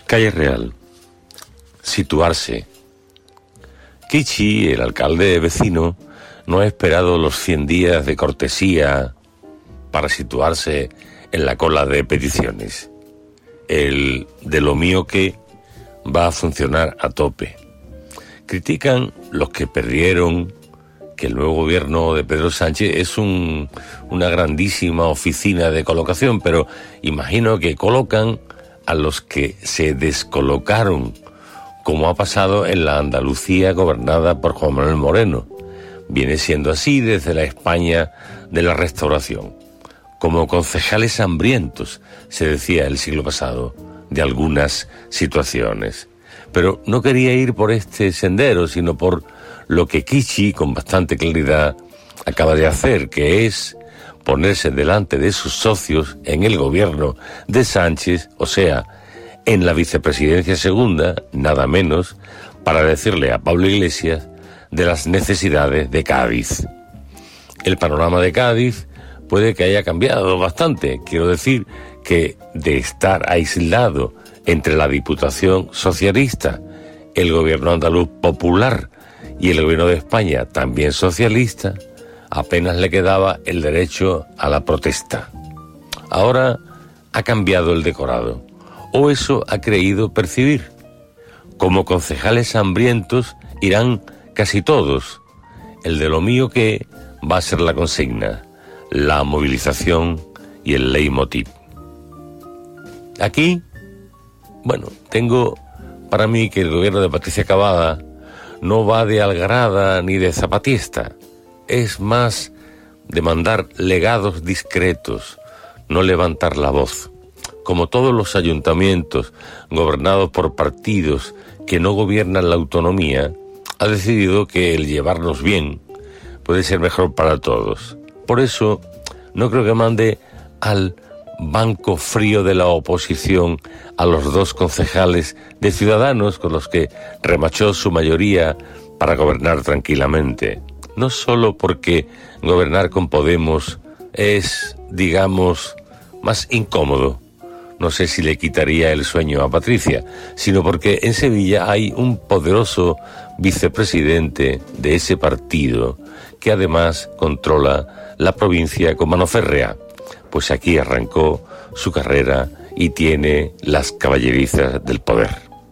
Calle Real. Situarse. Kichi, el alcalde vecino, no ha esperado los 100 días de cortesía para situarse en la cola de peticiones. El de lo mío que va a funcionar a tope. Critican los que perdieron que el nuevo gobierno de Pedro Sánchez es una grandísima oficina de colocación, pero imagino que colocan a los que se descolocaron, como ha pasado en la Andalucía gobernada por Juan Manuel Moreno. Viene siendo así desde la España de la Restauración. Como concejales hambrientos, se decía el siglo pasado, de algunas situaciones. Pero no quería ir por este sendero, sino por lo que Kichi, con bastante claridad, acaba de hacer, que es ponerse delante de sus socios en el gobierno de Sánchez, o sea, en la vicepresidencia segunda, nada menos, para decirle a Pablo Iglesias de las necesidades de Cádiz. El panorama de Cádiz puede que haya cambiado bastante. Quiero decir que de estar aislado entre la Diputación socialista, el gobierno andaluz popular y el gobierno de España también socialista, apenas le quedaba el derecho a la protesta. Ahora ha cambiado el decorado, o eso ha creído percibir. Como concejales hambrientos irán casi todos. El de lo mío que va a ser la consigna, la movilización y el leitmotiv. Aquí, tengo para mí que el gobierno de Patricia Cavada no va de algarada ni de zapatista. Es más de mandar legados discretos, no levantar la voz. Como todos los ayuntamientos gobernados por partidos que no gobiernan la autonomía, ha decidido que el llevarnos bien puede ser mejor para todos. Por eso, no creo que mande al banco frío de la oposición a los 2 concejales de Ciudadanos con los que remachó su mayoría para gobernar tranquilamente. No solo porque gobernar con Podemos es, digamos, más incómodo, no sé si le quitaría el sueño a Patricia, sino porque en Sevilla hay un poderoso vicepresidente de ese partido que además controla la provincia con mano férrea, pues aquí arrancó su carrera y tiene las caballerizas del poder.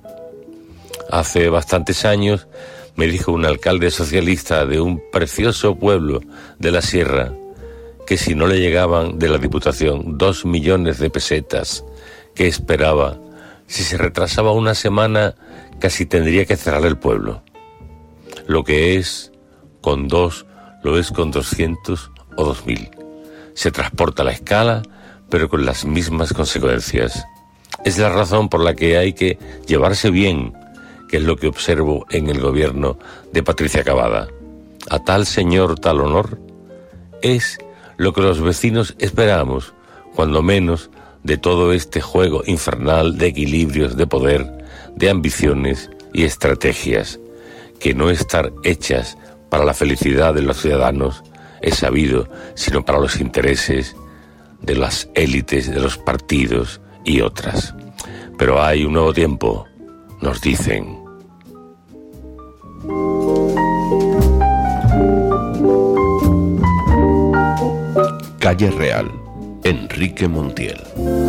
Hace bastantes años me dijo un alcalde socialista de un precioso pueblo de la sierra que si no le llegaban de la Diputación 2 millones de pesetas que esperaba, si se retrasaba una semana casi tendría que cerrar el pueblo. Lo que es con 2 lo es con 200 o 2000. Se transporta a la escala, pero con las mismas consecuencias. Es la razón por la que hay que llevarse bien, que es lo que observo en el gobierno de Patricia Cavada. A tal señor, tal honor, es lo que los vecinos esperamos, cuando menos, de todo este juego infernal de equilibrios de poder, de ambiciones y estrategias, que no estar hechas para la felicidad de los ciudadanos es sabido, sino para los intereses de las élites, de los partidos y otras. Pero hay un nuevo tiempo, nos dicen. Calle Real, Enrique Montiel.